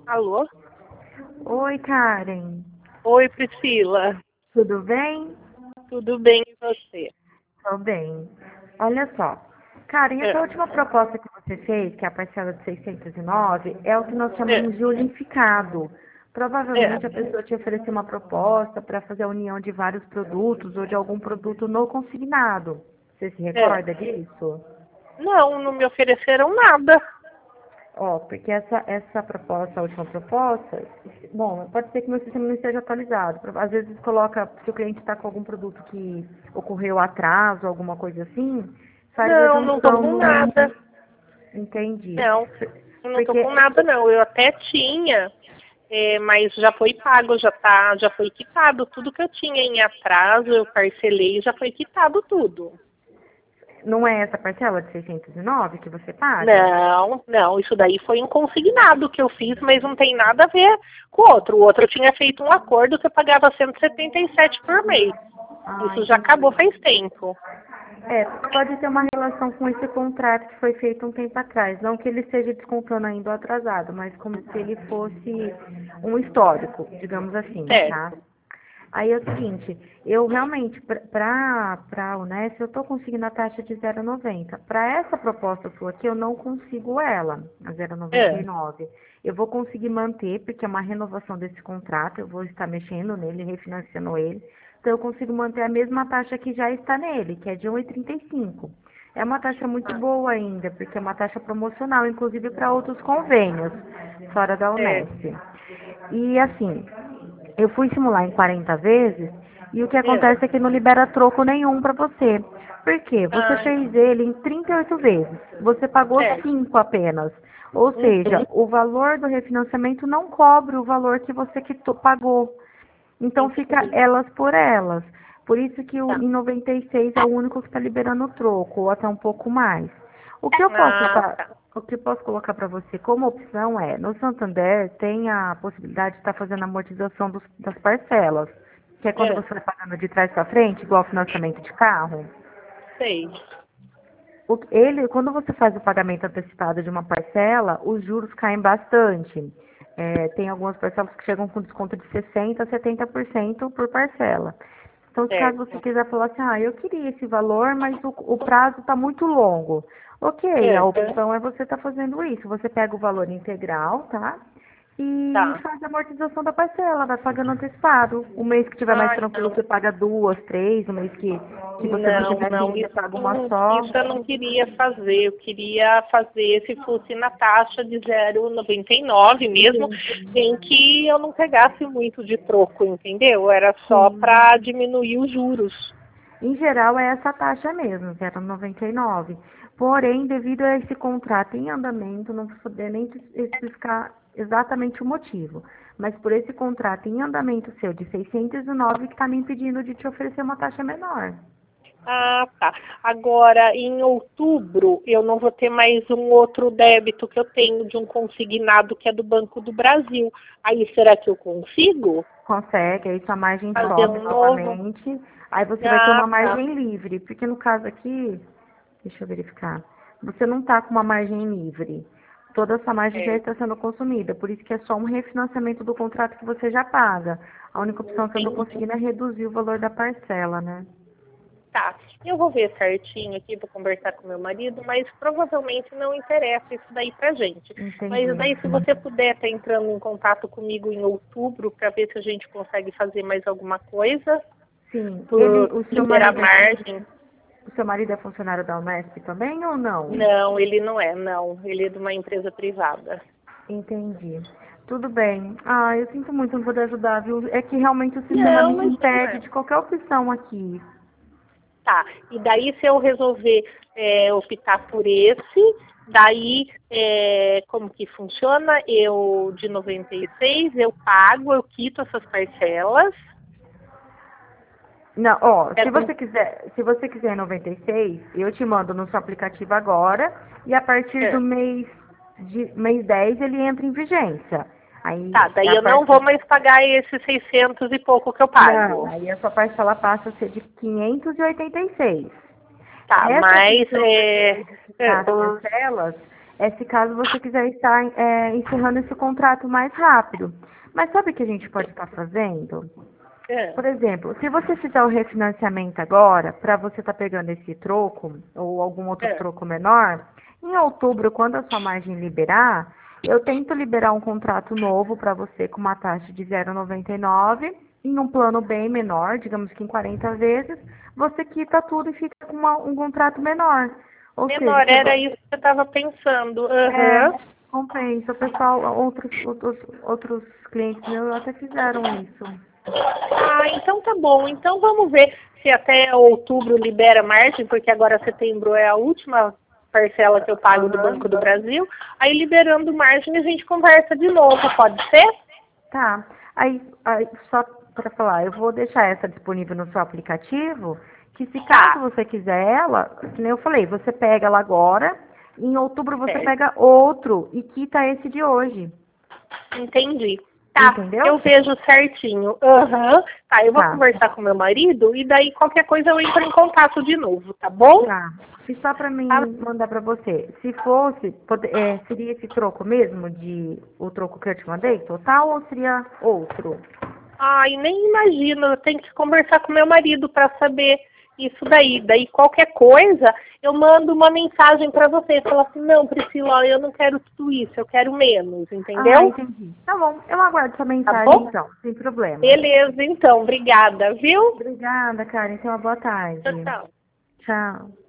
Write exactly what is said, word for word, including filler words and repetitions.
Alô? Oi, Karen. Oi, Priscila. Tudo bem? Tudo bem e você? Tô bem. Olha só. Karen, essa É, última proposta que você fez, que é a parcela de seiscentos e nove, é o que nós é, chamamos de unificado. é, Provavelmente a pessoa te ofereceu uma proposta para fazer a união de vários produtos ou de algum produto no consignado. Você se é. recorda disso? Não, não me ofereceram nada. Ó, porque essa, essa proposta, a última proposta, bom, pode ser que meu sistema não esteja atualizado. Às vezes coloca, se o cliente está com algum produto que ocorreu atraso, alguma coisa assim, faz a Não, não tô junção com no. nada. Entendi. Não, eu não tô Porque, com nada, não. Eu até tinha, é, mas já foi pago, já tá, já foi quitado. Tudo que eu tinha em atraso, eu parcelei, já foi quitado tudo. não é essa parcela de seiscentos e nove que você paga? Não, não, isso daí foi um consignado que eu fiz, mas não tem nada a ver com o outro. O outro eu tinha feito um acordo que eu pagava cento e setenta e sete por mês. Ah, Isso já acabou entendi. faz tempo. É, pode ter uma relação com esse contrato que foi feito um tempo atrás. Não que ele esteja descontando ainda o atrasado, mas como se ele fosse um histórico, digamos assim, tá? Certo. Aí é o seguinte, eu realmente, para a Unesp, eu estou conseguindo a taxa de zero vírgula noventa. Para essa proposta sua aqui, eu não consigo ela, a zero vírgula noventa e É. nove. Eu vou conseguir manter, porque é uma renovação desse contrato, eu vou estar mexendo nele, refinanciando ele. Então, eu consigo manter a mesma taxa que já está nele, que é de um vírgula trinta e cinco. É uma taxa muito boa ainda, porque é uma taxa promocional, inclusive para outros convênios, fora da É. Unesp. E assim, eu fui simular em quarenta vezes e o que É. acontece é que não libera troco nenhum para você. Por quê? Você Ah, fez ele em trinta e oito vezes. Você pagou certo. cinco apenas. Ou seja, Uhum. o valor do refinanciamento não cobre o valor que você quitou, pagou. Então fica Entendi. elas por elas. Por isso que o, Tá. em noventa e seis é o único que está liberando o troco, ou até um pouco mais. O que eu posso, Ah, fa- tá. o que eu posso colocar para você como opção é, no Santander tem a possibilidade de estar fazendo a amortização dos- das parcelas, que é quando É. você vai pagando de trás para frente, igual financiamento de carro. Sei. O- ele, quando você faz o pagamento antecipado de uma parcela, os juros caem bastante. É, tem algumas parcelas que chegam com desconto de sessenta por cento a setenta por cento por parcela. Então, se caso você Certo. quiser falar assim, ah, eu queria esse valor, mas o, o prazo está muito longo. Ok, a É. opção é você estar fazendo isso. Você pega o valor integral, tá? E Tá. faz a amortização da parcela, vai pagando antecipado. O mês que tiver mais Ai, tranquilo, não. você paga duas, três. O mês que, que você não Não, tiver afim, não, você isso, paga uma só. isso eu não queria fazer. Eu queria fazer se fosse na taxa de zero vírgula noventa e nove mesmo, Entendi. em que eu não pegasse muito de troco, entendeu? Era só Sim. para diminuir os juros. Em geral é essa taxa mesmo, zero vírgula noventa e nove. Porém, devido a esse contrato em andamento, não vou poder nem te especificar exatamente o motivo. Mas por esse contrato em andamento seu de seiscentos e nove que está me impedindo de te oferecer uma taxa menor. Ah, tá. Agora, em outubro, eu não vou ter mais um outro débito que eu tenho de um consignado que é do Banco do Brasil. Aí, será que eu consigo Consegue, aí sua margem fazer sobe um novo? novamente. Aí você vai ter Ah, uma tá. margem livre, porque no caso aqui, deixa eu verificar, você não está com uma margem livre. Toda essa margem já É, está sendo consumida, por isso que é só um refinanciamento do contrato que você já paga. A única opção que eu estou entendi. conseguindo é reduzir o valor da parcela, né? Tá, eu vou ver certinho aqui, vou conversar com meu marido, mas provavelmente não interessa isso daí pra gente. Mas Entendi. daí se você puder estar entrando em contato comigo em outubro para ver se a gente consegue fazer mais alguma coisa, Sim, ele, por o seu liberar marido é, margem. o seu marido é funcionário da Unesp também ou não? Não, ele não é, não. Ele é de uma empresa privada. Entendi. Tudo bem. Ah, eu sinto muito não poder ajudar, viu? É que realmente o sistema Não, me mas não impede é. de qualquer opção aqui. Tá, e daí se eu resolver é, optar por esse, daí é, como que funciona? Eu de noventa e seis eu pago, eu quito essas parcelas. Não, ó, É, se você quiser, se você quiser noventa e seis, eu te mando no seu aplicativo agora e a partir do é, mês de mês dez ele entra em vigência. Aí tá, é daí a eu não partir vou mais pagar esses seiscentos e pouco que eu Não, pago. aí a sua parcela passa a ser de quinhentos e e oitenta e seis. Tá, Essa mas opção de é, de quitar é, as parcelas é se caso você quiser estar é, encerrando esse contrato mais rápido. Mas sabe o que a gente pode estar fazendo? É. Por exemplo, se você fizer o refinanciamento agora, para você estar pegando esse troco, ou algum outro É. troco menor, em outubro, quando a sua margem liberar, eu tento liberar um contrato novo para você com uma taxa de zero vírgula noventa e nove, em um plano bem menor, digamos que em quarenta vezes, você quita tudo e fica com uma- um contrato menor. Ou seja, Menor, você era vai- isso que eu estava pensando. é, Aham. compensa. O pessoal, outros, outros, outros clientes meus até fizeram isso. Ah, então tá bom. Então vamos ver se até outubro libera margem, porque agora setembro é a última parcela que eu pago do Aham. Banco do Brasil. Aí liberando margem a gente conversa de novo, pode ser? Tá. Aí, aí só para falar, eu vou deixar essa disponível no seu aplicativo, que se caso Tá, você quiser ela, que nem eu falei, você pega ela agora, e em outubro você certo. pega outro e quita esse de hoje. Entendi. Tá, Entendeu? eu vejo certinho. Aham. Tá, eu vou Tá. conversar com meu marido e daí qualquer coisa eu entro em contato de novo, tá bom? Tá. E só para Tá. mim mandar para você, se fosse, pode- é, seria esse troco mesmo de o troco que eu te mandei, total, ou seria outro? Ai, nem imagino, eu tenho que conversar com meu marido para saber isso daí. Daí qualquer coisa, eu mando uma mensagem para você. Fala assim, não, Priscila, eu não quero tudo isso, eu quero menos, Ah, entendeu? entendi. Tá bom, eu aguardo sua Tá mensagem bom? então, sem problema. Beleza, então, obrigada, viu? Obrigada, Karen. Tenha uma boa Tchau, tarde. tchau. Tchau.